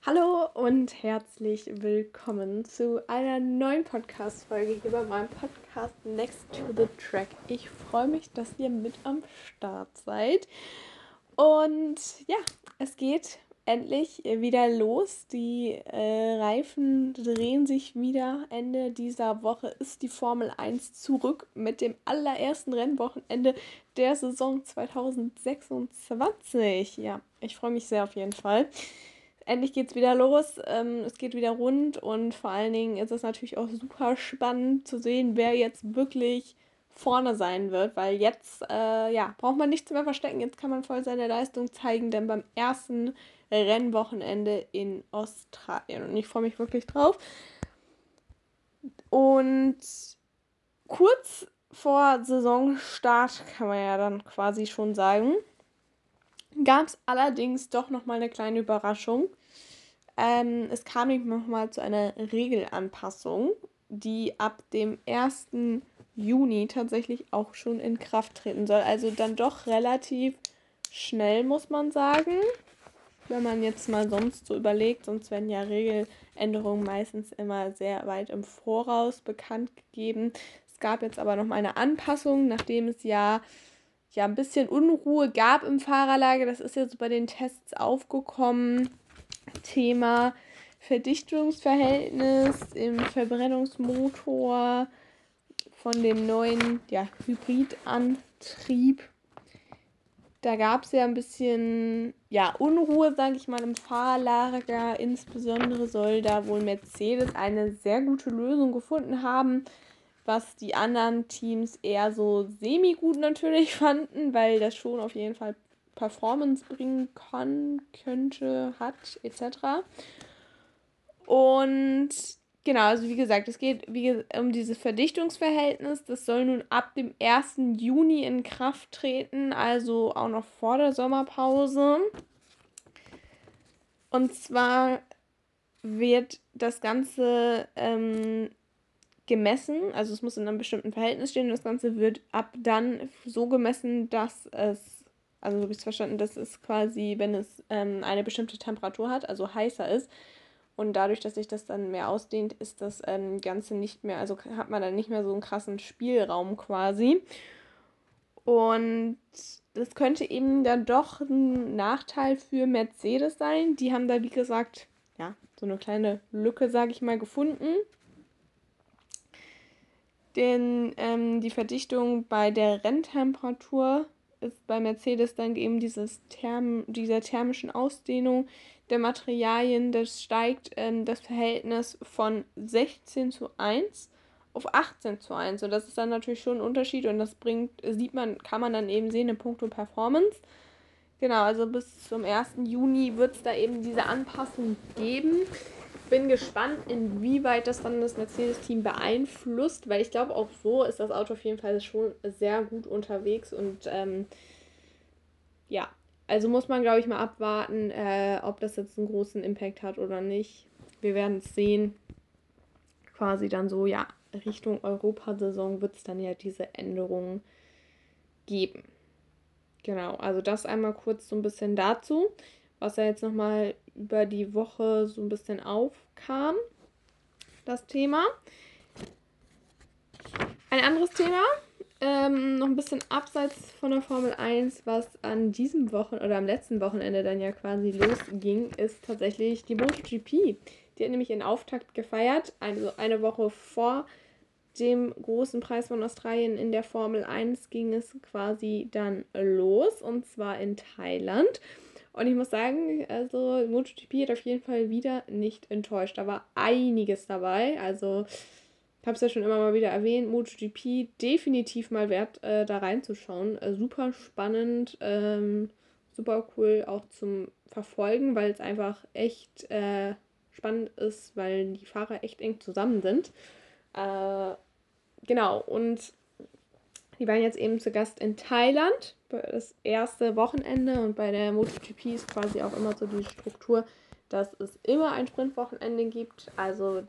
Hallo und herzlich willkommen zu einer neuen Podcast-Folge hier bei meinem Podcast Next to the Track. Ich freue mich, dass ihr mit am Start seid. Und ja, es geht endlich wieder los. Die Reifen drehen sich wieder. Ende dieser Woche ist die Formel 1 zurück mit dem allerersten Rennwochenende der Saison 2026. Ja, ich freue mich sehr auf jeden Fall. Endlich geht's wieder los, es geht wieder rund und vor allen Dingen ist es natürlich auch super spannend zu sehen, wer jetzt wirklich vorne sein wird, weil jetzt braucht man nichts mehr verstecken, jetzt kann man voll seine Leistung zeigen, denn beim ersten Rennwochenende in Australien und ich freue mich wirklich drauf. Und kurz vor Saisonstart kann man ja dann quasi schon sagen, gab es allerdings doch nochmal eine kleine Überraschung. Es kam nämlich nochmal zu einer Regelanpassung, die ab dem 1. Juni tatsächlich auch schon in Kraft treten soll. Also dann doch relativ schnell, muss man sagen. Wenn man jetzt mal sonst so überlegt, sonst werden ja Regeländerungen meistens immer sehr weit im Voraus bekannt gegeben. Es gab jetzt aber nochmal eine Anpassung, nachdem es ja ein bisschen Unruhe gab im Fahrerlager. Das ist jetzt bei den Tests aufgekommen. Thema Verdichtungsverhältnis im Verbrennungsmotor von dem neuen Hybridantrieb. Da gab es ja ein bisschen Unruhe, sage ich mal, im Fahrerlager. Insbesondere soll da wohl Mercedes eine sehr gute Lösung gefunden haben, was die anderen Teams eher so semi-gut natürlich fanden, weil das schon auf jeden Fall Performance bringen könnte, hat, etc. Und genau, also wie gesagt, es geht um dieses Verdichtungsverhältnis. Das soll nun ab dem 1. Juni in Kraft treten, also auch noch vor der Sommerpause. Und zwar wird das Ganze gemessen, also es muss in einem bestimmten Verhältnis stehen. Das Ganze wird ab dann so gemessen, dass es, also so habe ich es verstanden, dass es quasi, wenn es eine bestimmte Temperatur hat, also heißer ist, und dadurch, dass sich das dann mehr ausdehnt, ist das Ganze nicht mehr, also hat man dann nicht mehr so einen krassen Spielraum quasi. Und das könnte eben dann doch ein Nachteil für Mercedes sein. Die haben da, wie gesagt, so eine kleine Lücke, sage ich mal, gefunden. Denn die Verdichtung bei der Renntemperatur ist bei Mercedes dann eben dieser thermischen Ausdehnung der Materialien. Das steigt das Verhältnis von 16:1 auf 18:1. Und das ist dann natürlich schon ein Unterschied und das kann man dann eben sehen in puncto Performance. Genau, also bis zum 1. Juni wird es da eben diese Anpassung geben. Bin gespannt, inwieweit das dann das Mercedes-Team beeinflusst, weil ich glaube, auch so ist das Auto auf jeden Fall schon sehr gut unterwegs und also muss man, glaube ich, mal abwarten, ob das jetzt einen großen Impact hat oder nicht. Wir werden es sehen. Quasi dann so, Richtung Europasaison wird es dann ja diese Änderungen geben. Genau, also das einmal kurz so ein bisschen dazu, was ja jetzt nochmal über die Woche so ein bisschen aufkam, das Thema. Ein anderes Thema, noch ein bisschen abseits von der Formel 1, was an diesem Wochenende oder am letzten Wochenende dann ja quasi losging, ist tatsächlich die MotoGP. Die hat nämlich ihren Auftakt gefeiert, also eine Woche vor dem großen Preis von Australien in der Formel 1 ging es quasi dann los, und zwar in Thailand. Und ich muss sagen, also MotoGP hat auf jeden Fall wieder nicht enttäuscht. Da war einiges dabei. Also ich habe es ja schon immer mal wieder erwähnt, MotoGP definitiv mal wert, da reinzuschauen. Super spannend, super cool auch zum Verfolgen, weil es einfach echt spannend ist, weil die Fahrer echt eng zusammen sind. Genau, und die waren jetzt eben zu Gast in Thailand, das erste Wochenende, und bei der MotoGP ist quasi auch immer so die Struktur, dass es immer ein Sprintwochenende gibt. Also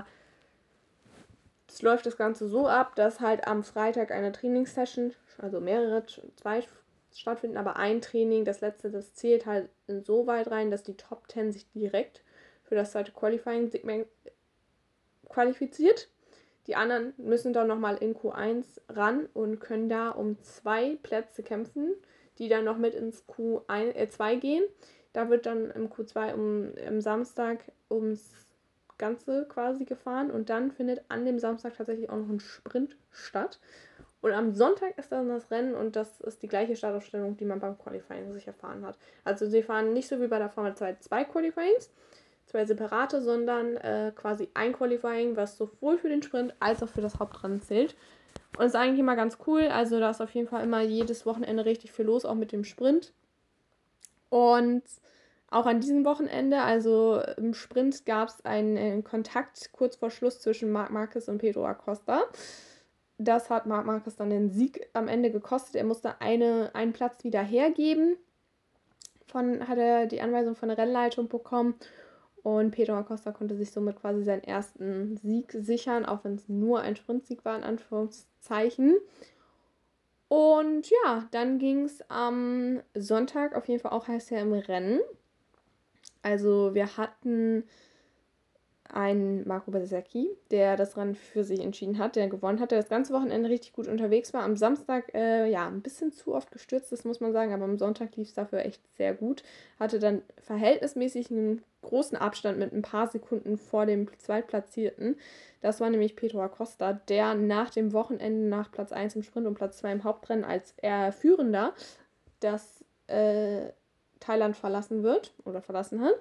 das läuft das Ganze so ab, dass halt am Freitag eine Trainingssession, also zwei stattfinden, aber ein Training, das letzte, das zählt halt insoweit rein, dass die Top 10 sich direkt für das zweite Qualifying-Segment qualifiziert. Die anderen müssen dann nochmal in Q1 ran und können da um 2 Plätze kämpfen, die dann noch mit ins Q2 gehen. Da wird dann im Q2 am Samstag ums Ganze quasi gefahren und dann findet an dem Samstag tatsächlich auch noch ein Sprint statt. Und am Sonntag ist dann das Rennen und das ist die gleiche Startaufstellung, die man beim Qualifying sich erfahren hat. Also sie fahren nicht so wie bei der Formel 2 zwei Qualifyings, zwei separate, sondern quasi ein Qualifying, was sowohl für den Sprint als auch für das Hauptrennen zählt. Und ist eigentlich immer ganz cool. Also da ist auf jeden Fall immer jedes Wochenende richtig viel los, auch mit dem Sprint. Und auch an diesem Wochenende, also im Sprint, gab es einen Kontakt kurz vor Schluss zwischen Marc Marquez und Pedro Acosta. Das hat Marc Marquez dann den Sieg am Ende gekostet. Er musste einen Platz wieder hergeben. Hat er die Anweisung von der Rennleitung bekommen. Und Pedro Acosta konnte sich somit quasi seinen ersten Sieg sichern, auch wenn es nur ein Sprintsieg war, in Anführungszeichen. Und ja, dann ging es am Sonntag auf jeden Fall auch heiß her im Rennen. Also wir hatten einen Marco Bezzecchi, der das Rennen für sich entschieden hat, der gewonnen hat, der das ganze Wochenende richtig gut unterwegs war. Am Samstag, ein bisschen zu oft gestürzt, das muss man sagen, aber am Sonntag lief es dafür echt sehr gut. Hatte dann verhältnismäßig einen großen Abstand mit ein paar Sekunden vor dem Zweitplatzierten. Das war nämlich Pedro Acosta, der nach dem Wochenende nach Platz 1 im Sprint und Platz 2 im Hauptrennen als Führender das Thailand verlassen hat.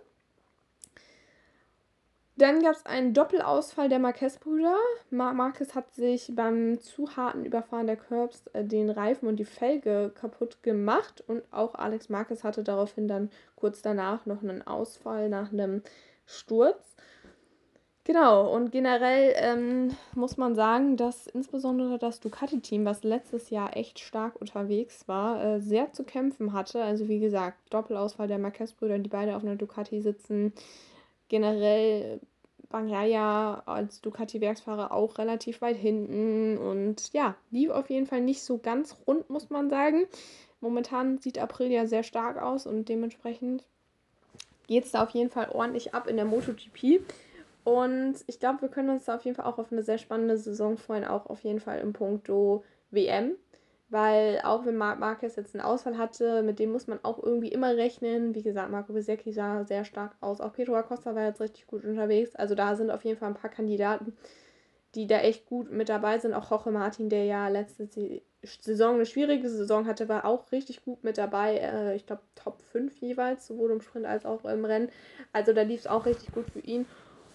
Dann gab es einen Doppelausfall der Marquez-Brüder. Marc Marquez hat sich beim zu harten Überfahren der Curbs den Reifen und die Felge kaputt gemacht und auch Alex Marquez hatte daraufhin dann kurz danach noch einen Ausfall nach einem Sturz. Genau, und generell muss man sagen, dass insbesondere das Ducati-Team, was letztes Jahr echt stark unterwegs war, sehr zu kämpfen hatte. Also wie gesagt, Doppelausfall der Marquez-Brüder, die beide auf einer Ducati sitzen. Generell Bagnaia als Ducati-Werksfahrer auch relativ weit hinten und ja, lief auf jeden Fall nicht so ganz rund, muss man sagen. Momentan sieht April ja sehr stark aus und dementsprechend geht es da auf jeden Fall ordentlich ab in der MotoGP. Und ich glaube, wir können uns da auf jeden Fall auch auf eine sehr spannende Saison freuen, auch auf jeden Fall im Punkto WM. Weil auch wenn Marc Marquez jetzt einen Ausfall hatte, mit dem muss man auch irgendwie immer rechnen. Wie gesagt, Marco Bezzecchi sah sehr stark aus. Auch Pedro Acosta war jetzt richtig gut unterwegs. Also da sind auf jeden Fall ein paar Kandidaten, die da echt gut mit dabei sind. Auch Jorge Martin, der ja letzte Saison eine schwierige Saison hatte, war auch richtig gut mit dabei. Ich glaube Top 5 jeweils, sowohl im Sprint als auch im Rennen. Also da lief es auch richtig gut für ihn.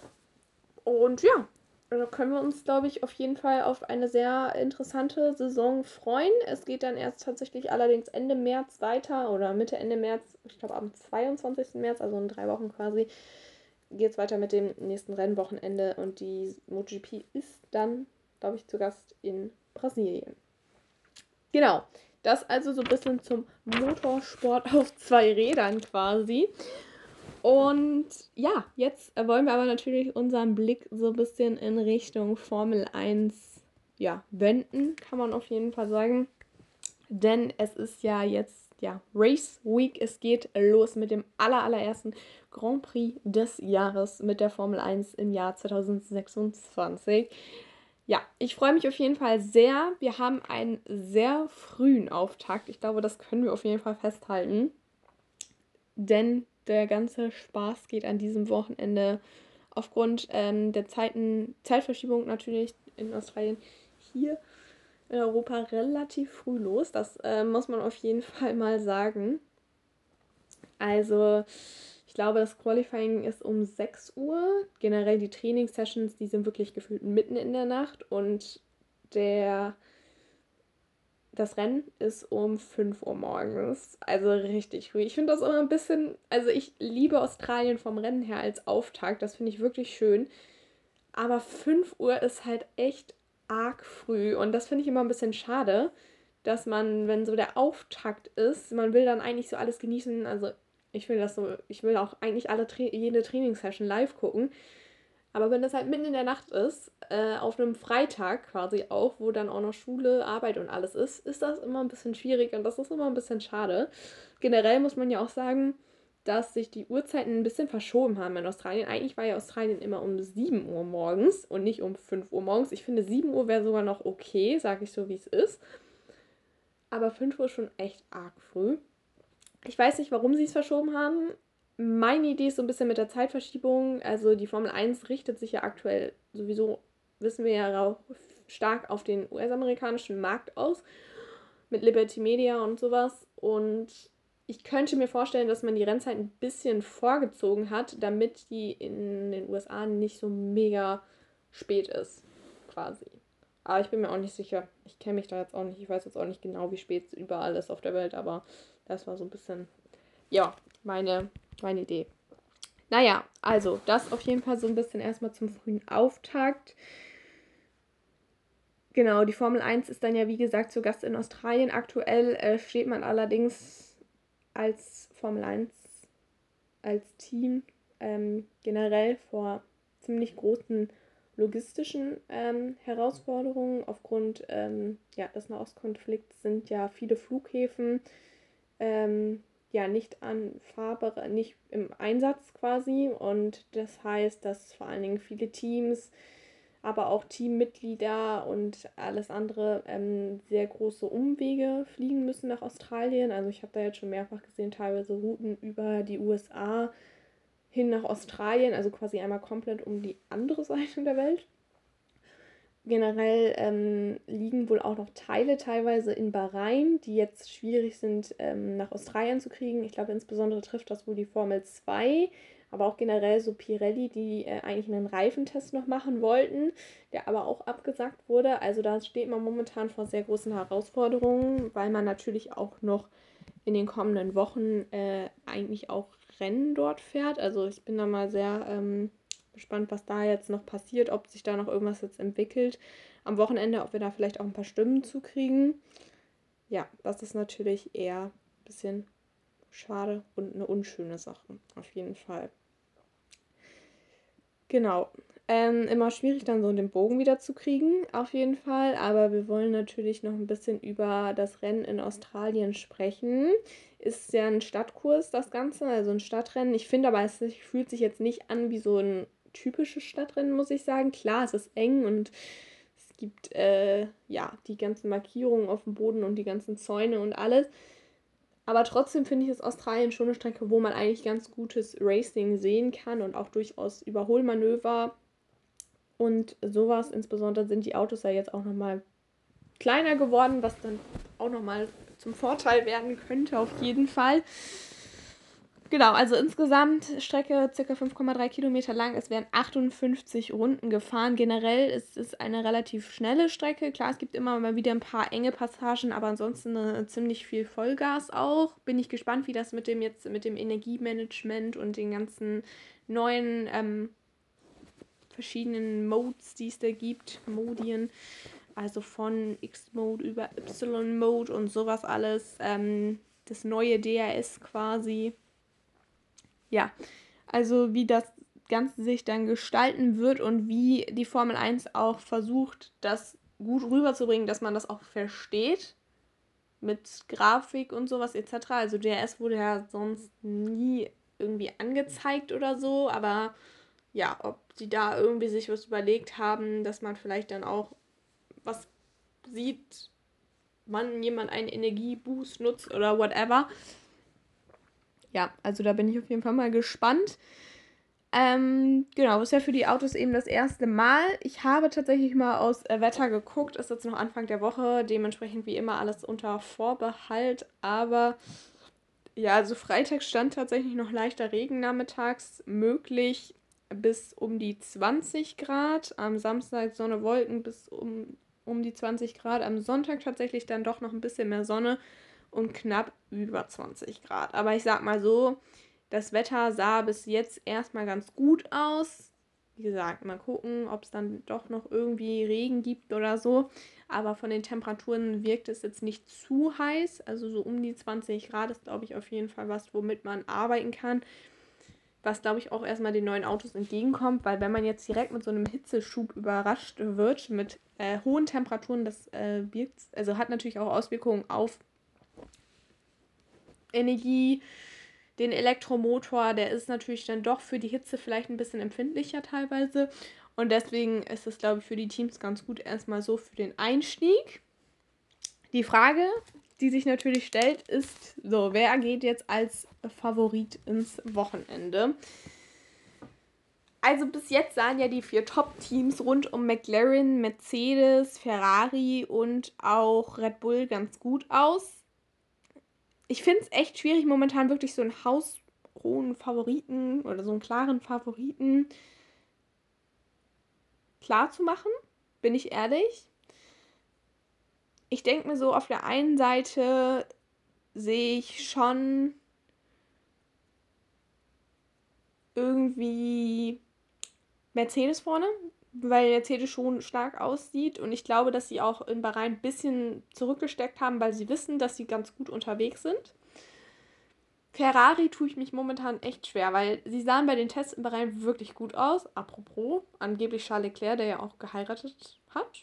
Und ja, da können wir uns, glaube ich, auf jeden Fall auf eine sehr interessante Saison freuen. Es geht dann erst tatsächlich allerdings Ende März weiter oder Mitte, Ende März, ich glaube am 22. März, also in 3 Wochen quasi, geht es weiter mit dem nächsten Rennwochenende und die MotoGP ist dann, glaube ich, zu Gast in Brasilien. Genau, das also so ein bisschen zum Motorsport auf 2 Rädern quasi. Und ja, jetzt wollen wir aber natürlich unseren Blick so ein bisschen in Richtung Formel 1 wenden, kann man auf jeden Fall sagen. Denn es ist ja jetzt Race Week. Es geht los mit dem allerersten Grand Prix des Jahres mit der Formel 1 im Jahr 2026. Ja, ich freue mich auf jeden Fall sehr. Wir haben einen sehr frühen Auftakt. Ich glaube, das können wir auf jeden Fall festhalten. Denn der ganze Spaß geht an diesem Wochenende aufgrund der Zeitverschiebung natürlich in Australien hier in Europa relativ früh los. Das muss man auf jeden Fall mal sagen. Also ich glaube, das Qualifying ist um 6 Uhr. Generell die Trainingssessions, die sind wirklich gefühlt mitten in der Nacht und das Rennen ist um 5 Uhr morgens, also richtig früh. Ich finde das immer ein bisschen, also ich liebe Australien vom Rennen her als Auftakt, das finde ich wirklich schön. Aber 5 Uhr ist halt echt arg früh und das finde ich immer ein bisschen schade, dass man, wenn so der Auftakt ist, man will dann eigentlich so alles genießen, also ich will auch eigentlich jede Trainingssession live gucken. Aber wenn das halt mitten in der Nacht ist, auf einem Freitag quasi auch, wo dann auch noch Schule, Arbeit und alles ist das immer ein bisschen schwierig und das ist immer ein bisschen schade. Generell muss man ja auch sagen, dass sich die Uhrzeiten ein bisschen verschoben haben in Australien. Eigentlich war ja Australien immer um 7 Uhr morgens und nicht um 5 Uhr morgens. Ich finde, 7 Uhr wäre sogar noch okay, sage ich so, wie es ist. Aber 5 Uhr ist schon echt arg früh. Ich weiß nicht, warum sie es verschoben haben. Meine Idee ist so ein bisschen mit der Zeitverschiebung. Also die Formel 1 richtet sich ja aktuell sowieso, wissen wir ja, auch stark auf den US-amerikanischen Markt aus. Mit Liberty Media und sowas. Und ich könnte mir vorstellen, dass man die Rennzeit ein bisschen vorgezogen hat, damit die in den USA nicht so mega spät ist, quasi. Aber ich bin mir auch nicht sicher. Ich kenne mich da jetzt auch nicht. Ich weiß jetzt auch nicht genau, wie spät es überall ist auf der Welt, aber das war so ein bisschen, ja, meine Idee. Naja, also das auf jeden Fall so ein bisschen erstmal zum frühen Auftakt. Genau, die Formel 1 ist dann ja wie gesagt zu Gast in Australien. Aktuell steht man allerdings als Formel 1, als Team generell vor ziemlich großen logistischen Herausforderungen. Aufgrund des Nahostkonflikts sind ja viele Flughäfen nicht nicht im Einsatz quasi. Und das heißt, dass vor allen Dingen viele Teams, aber auch Teammitglieder und alles andere sehr große Umwege fliegen müssen nach Australien. Also ich habe da jetzt schon mehrfach gesehen, teilweise Routen über die USA hin nach Australien, also quasi einmal komplett um die andere Seite der Welt. Generell liegen wohl auch noch Teile teilweise in Bahrain, die jetzt schwierig sind nach Australien zu kriegen. Ich glaube, insbesondere trifft das wohl die Formel 2, aber auch generell so Pirelli, die eigentlich einen Reifentest noch machen wollten, der aber auch abgesagt wurde. Also da steht man momentan vor sehr großen Herausforderungen, weil man natürlich auch noch in den kommenden Wochen eigentlich auch Rennen dort fährt. Also ich bin da mal sehr gespannt, was da jetzt noch passiert, ob sich da noch irgendwas jetzt entwickelt. Am Wochenende, ob wir da vielleicht auch ein paar Stimmen zukriegen. Ja, das ist natürlich eher ein bisschen schade und eine unschöne Sache, auf jeden Fall. Genau. Immer schwierig dann so den Bogen wieder zu kriegen, auf jeden Fall. Aber wir wollen natürlich noch ein bisschen über das Rennen in Australien sprechen. Ist ja ein Stadtkurs, das Ganze, also ein Stadtrennen. Ich finde aber, es fühlt sich jetzt nicht an wie so ein typisches Stadtrennen, muss ich sagen. Klar, es ist eng und es gibt die ganzen Markierungen auf dem Boden und die ganzen Zäune und alles. Aber trotzdem finde ich es Australien schon eine Strecke, wo man eigentlich ganz gutes Racing sehen kann und auch durchaus Überholmanöver und sowas. Insbesondere sind die Autos ja jetzt auch nochmal kleiner geworden, was dann auch nochmal zum Vorteil werden könnte, auf jeden Fall. Genau, also insgesamt Strecke ca. 5,3 Kilometer lang. Es werden 58 Runden gefahren. Generell ist es eine relativ schnelle Strecke. Klar, es gibt immer mal wieder ein paar enge Passagen, aber ansonsten ziemlich viel Vollgas auch. Bin ich gespannt, wie das mit dem Energiemanagement und den ganzen neuen verschiedenen Modes, die es da gibt, Modien, also von X-Mode über Y-Mode und sowas alles. Das neue DRS quasi. Ja, also wie das Ganze sich dann gestalten wird und wie die Formel 1 auch versucht, das gut rüberzubringen, dass man das auch versteht mit Grafik und sowas etc. Also DRS wurde ja sonst nie irgendwie angezeigt oder so, aber ja, ob die da irgendwie sich was überlegt haben, dass man vielleicht dann auch was sieht, wann jemand einen Energieboost nutzt oder whatever. Ja, also da bin ich auf jeden Fall mal gespannt. Genau, ist ja für die Autos eben das erste Mal. Ich habe tatsächlich mal aus Wetter geguckt, ist jetzt noch Anfang der Woche, dementsprechend wie immer alles unter Vorbehalt, aber ja, also Freitag stand tatsächlich noch leichter Regen nachmittags möglich bis um die 20 Grad, am Samstag Sonne, Wolken bis um die 20 Grad, am Sonntag tatsächlich dann doch noch ein bisschen mehr Sonne und knapp über 20 Grad. Aber ich sag mal so, das Wetter sah bis jetzt erstmal ganz gut aus. Wie gesagt, mal gucken, ob es dann doch noch irgendwie Regen gibt oder so. Aber von den Temperaturen wirkt es jetzt nicht zu heiß. Also so um die 20 Grad ist, glaube ich, auf jeden Fall was, womit man arbeiten kann. Was, glaube ich, auch erstmal den neuen Autos entgegenkommt. Weil wenn man jetzt direkt mit so einem Hitzeschub überrascht wird, mit hohen Temperaturen, das wirkt, also hat natürlich auch Auswirkungen auf Energie, den Elektromotor, der ist natürlich dann doch für die Hitze vielleicht ein bisschen empfindlicher teilweise. Und deswegen ist es, glaube ich, für die Teams ganz gut erstmal so für den Einstieg. Die Frage, die sich natürlich stellt, ist so, wer geht jetzt als Favorit ins Wochenende? Also bis jetzt sahen ja die 4 Top-Teams rund um McLaren, Mercedes, Ferrari und auch Red Bull ganz gut aus. Ich finde es echt schwierig, momentan wirklich so einen haushohen Favoriten oder so einen klaren Favoriten klar zu machen, bin ich ehrlich. Ich denke mir so, auf der einen Seite sehe ich schon irgendwie Mercedes vorne, weil Mercedes schon stark aussieht und ich glaube, dass sie auch in Bahrain ein bisschen zurückgesteckt haben, weil sie wissen, dass sie ganz gut unterwegs sind. Ferrari tue ich mich momentan echt schwer, weil sie sahen bei den Tests in Bahrain wirklich gut aus. Apropos, angeblich Charles Leclerc, der ja auch geheiratet hat.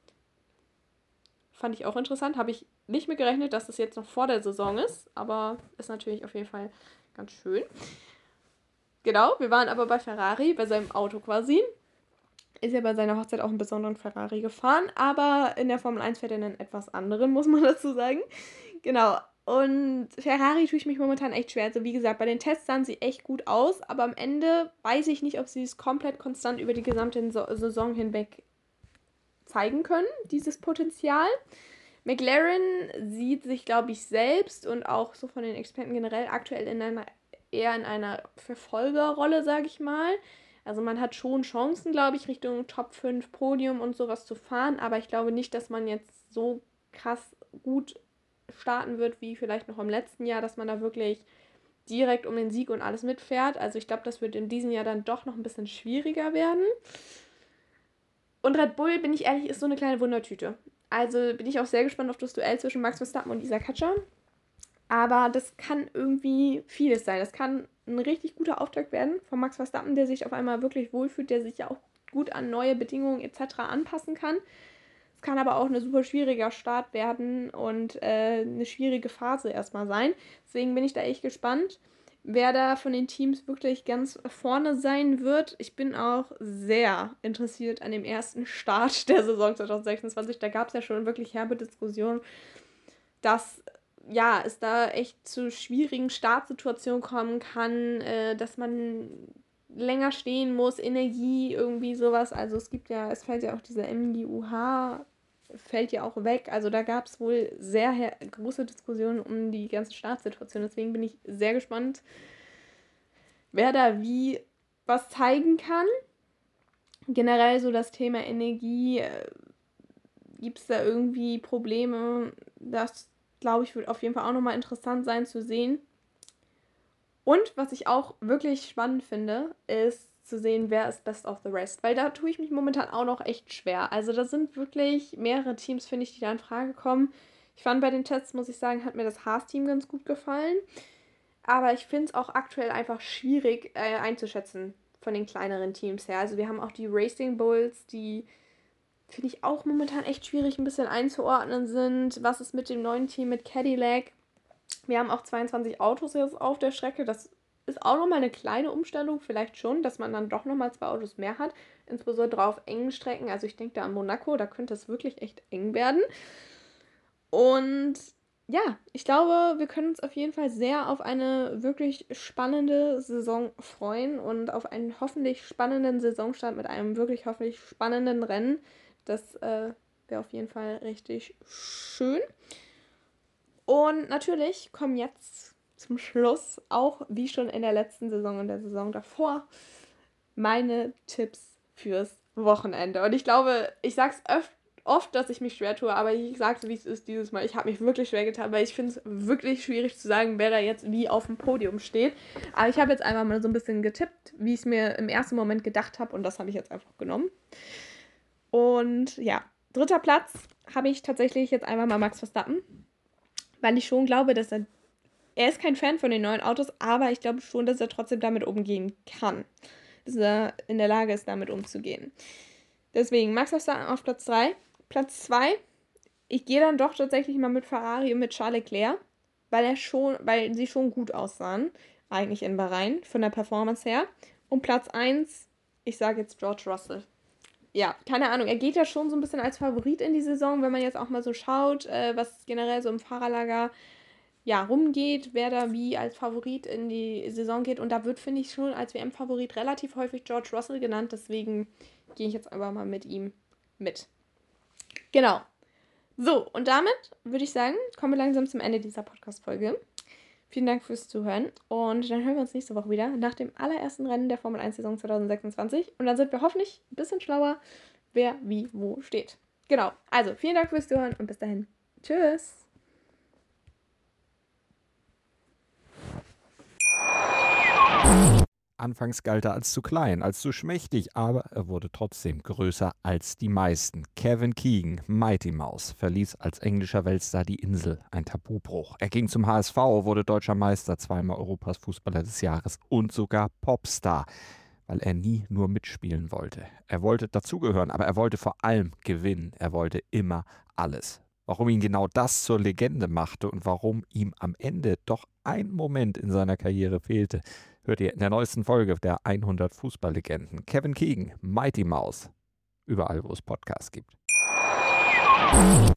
Fand ich auch interessant. Habe ich nicht mit gerechnet, dass das jetzt noch vor der Saison ist, aber ist natürlich auf jeden Fall ganz schön. Genau, wir waren aber bei Ferrari, bei seinem Auto quasi. Ist ja bei seiner Hochzeit auch einen besonderen Ferrari gefahren, aber in der Formel 1 fährt er einen etwas anderen, muss man dazu sagen. Genau. Und Ferrari tue ich mich momentan echt schwer. Also wie gesagt, bei den Tests sahen sie echt gut aus, aber am Ende weiß ich nicht, ob sie es komplett konstant über die gesamte Saison hinweg zeigen können, dieses Potenzial. McLaren sieht sich, glaube ich, selbst und auch so von den Experten generell aktuell eher in einer Verfolgerrolle, sage ich mal. Also man hat schon Chancen, glaube ich, Richtung Top 5 Podium und sowas zu fahren, aber ich glaube nicht, dass man jetzt so krass gut starten wird, wie vielleicht noch im letzten Jahr, dass man da wirklich direkt um den Sieg und alles mitfährt. Also ich glaube, das wird in diesem Jahr dann doch noch ein bisschen schwieriger werden. Und Red Bull, bin ich ehrlich, ist so eine kleine Wundertüte. Also bin ich auch sehr gespannt auf das Duell zwischen Max Verstappen und Isa Katschar. Aber das kann irgendwie vieles sein. Das kann ein richtig guter Auftakt werden von Max Verstappen, der sich auf einmal wirklich wohlfühlt, der sich ja auch gut an neue Bedingungen etc. anpassen kann. Es kann aber auch ein super schwieriger Start werden und eine schwierige Phase erstmal sein. Deswegen bin ich da echt gespannt, wer da von den Teams wirklich ganz vorne sein wird. Ich bin auch sehr interessiert an dem ersten Start der Saison 2026. Da gab es ja schon wirklich herbe Diskussionen, dass ja, es da echt zu schwierigen Startsituationen kommen kann, dass man länger stehen muss, Energie, irgendwie sowas. Also es fällt ja auch diese MGUH, fällt ja auch weg. Also da gab es wohl sehr große Diskussionen um die ganze Startsituation. Deswegen bin ich sehr gespannt, wer da wie was zeigen kann. Generell so das Thema Energie, gibt es da irgendwie Probleme? Das, glaube ich, wird auf jeden Fall auch nochmal interessant sein zu sehen. Und was ich auch wirklich spannend finde, ist zu sehen, wer ist Best of the Rest. Weil da tue ich mich momentan auch noch echt schwer. Also da sind wirklich mehrere Teams, finde ich, die da in Frage kommen. Ich fand bei den Tests, muss ich sagen, hat mir das Haas-Team ganz gut gefallen. Aber ich finde es auch aktuell einfach schwierig einzuschätzen von den kleineren Teams her. Also wir haben auch die Racing Bulls, die finde ich auch momentan echt schwierig ein bisschen einzuordnen sind. Was ist mit dem neuen Team mit Cadillac? Wir haben auch 22 Autos jetzt auf der Strecke. Das ist auch nochmal eine kleine Umstellung, vielleicht schon, dass man dann doch nochmal 2 Autos mehr hat. Insbesondere auf engen Strecken. Also ich denke da an Monaco, da könnte es wirklich echt eng werden. Und ja, ich glaube, wir können uns auf jeden Fall sehr auf eine wirklich spannende Saison freuen und auf einen hoffentlich spannenden Saisonstart mit einem wirklich hoffentlich spannenden Rennen. Das wäre auf jeden Fall richtig schön. Und natürlich kommen jetzt zum Schluss, auch wie schon in der letzten Saison und der Saison davor, meine Tipps fürs Wochenende. Und ich glaube, ich sage es oft, dass ich mich schwer tue, aber ich sage es, wie es ist dieses Mal. Ich habe mich wirklich schwer getan, weil ich finde es wirklich schwierig zu sagen, wer da jetzt wie auf dem Podium steht. Aber ich habe jetzt einfach mal so ein bisschen getippt, wie ich es mir im ersten Moment gedacht habe und das habe ich jetzt einfach genommen. Und ja, 3. Platz habe ich tatsächlich jetzt einfach mal Max Verstappen, weil ich schon glaube, dass er ist kein Fan von den neuen Autos, aber ich glaube schon, dass er trotzdem damit umgehen kann. Dass er in der Lage ist, damit umzugehen. Deswegen Max Verstappen auf Platz 3. Platz 2, ich gehe dann doch tatsächlich mal mit Ferrari und mit Charles Leclerc, weil sie schon gut aussahen. eigentlich in Bahrain, von der Performance her. Und Platz 1, ich sage jetzt George Russell. Ja, keine Ahnung, er geht ja schon so ein bisschen als Favorit in die Saison, wenn man jetzt auch mal so schaut, was generell so im Fahrerlager rumgeht, wer da wie als Favorit in die Saison geht. Und da wird, finde ich, schon als WM-Favorit relativ häufig George Russell genannt. Deswegen gehe ich jetzt einfach mal mit ihm mit. Genau. So, und damit würde ich sagen, kommen wir langsam zum Ende dieser Podcast-Folge. Vielen Dank fürs Zuhören und dann hören wir uns nächste Woche wieder nach dem allerersten Rennen der Formel 1 Saison 2026 und dann sind wir hoffentlich ein bisschen schlauer, wer wie wo steht. Genau, also vielen Dank fürs Zuhören und bis dahin. Tschüss! Anfangs galt er als zu klein, als zu schmächtig, aber er wurde trotzdem größer als die meisten. Kevin Keegan, Mighty Mouse, verließ als englischer Weltstar die Insel, ein Tabubruch. Er ging zum HSV, wurde deutscher Meister, zweimal Europas Fußballer des Jahres und sogar Popstar, weil er nie nur mitspielen wollte. Er wollte dazugehören, aber er wollte vor allem gewinnen. Er wollte immer alles. Warum ihn genau das zur Legende machte und warum ihm am Ende doch ein Moment in seiner Karriere fehlte, hört ihr in der neuesten Folge der 100 Fußballlegenden. Kevin Keegan, Mighty Mouse. Überall, wo es Podcasts gibt.